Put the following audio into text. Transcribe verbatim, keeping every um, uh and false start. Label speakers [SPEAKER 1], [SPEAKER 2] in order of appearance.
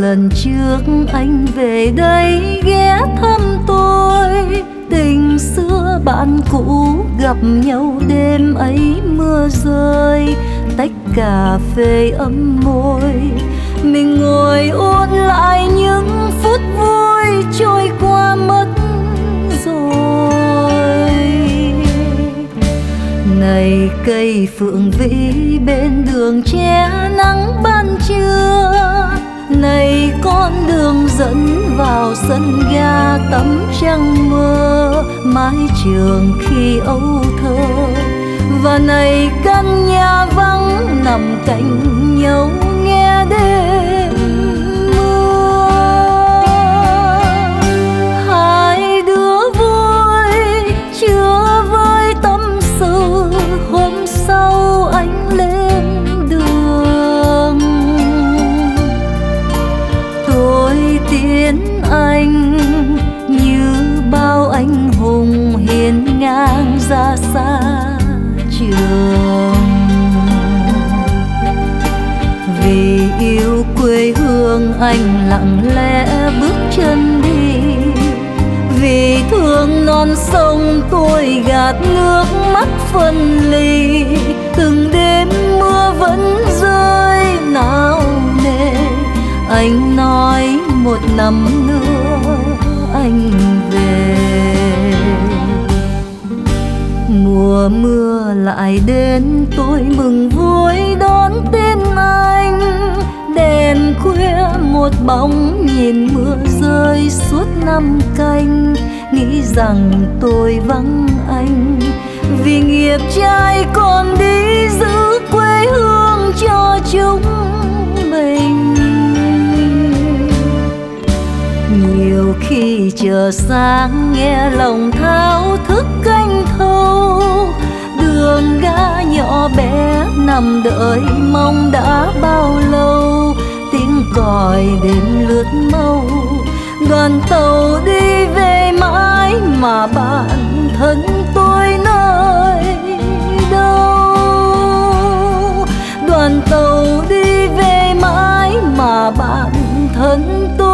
[SPEAKER 1] lần trước anh về đây ghé thăm tôi, tình xưa bạn cũ gặp nhau đêm ấy mưa rơi, tách cà phê ấm môi, mình ngồi ôn lại những phút vui trôi qua mất rồi. Này cây phượng vĩ bên đường che nắng ban trưa, này con đường dẫn vào sân ga tắm trăng mơ, mái trường khi âu thơ. Và này căn nhà vắng nằm cạnh nhau nghe đêm mưa. Hai đứa vui chưa với tâm sự, hôm sau anh lên đường. Tôi tiến anh như bao anh hùng hiên ngang ra xa trường. Vì yêu quê hương anh lặng lẽ bước chân đi, vì thương non sông tôi gạt nước mắt phân ly. Từng đêm mưa vẫn rơi nao nề, anh nói một năm nữa anh về. Mùa mưa lại đến tôi mừng vui đón tin anh. Đèn khuya một bóng nhìn mưa rơi suốt năm canh, nghĩ rằng tôi vắng anh vì nghiệp trai còn đi giữ quê hương cho chúng mình. Nhiều khi chờ sáng nghe lòng thao thức canh thâu, đường ga nhỏ bé nằm đợi mong đã bao lâu. Tiếng còi đêm lướt mau, đoàn tàu đi về mãi mà bản thân tôi nơi đâu. Đoàn tàu đi về mãi mà bản thân tôi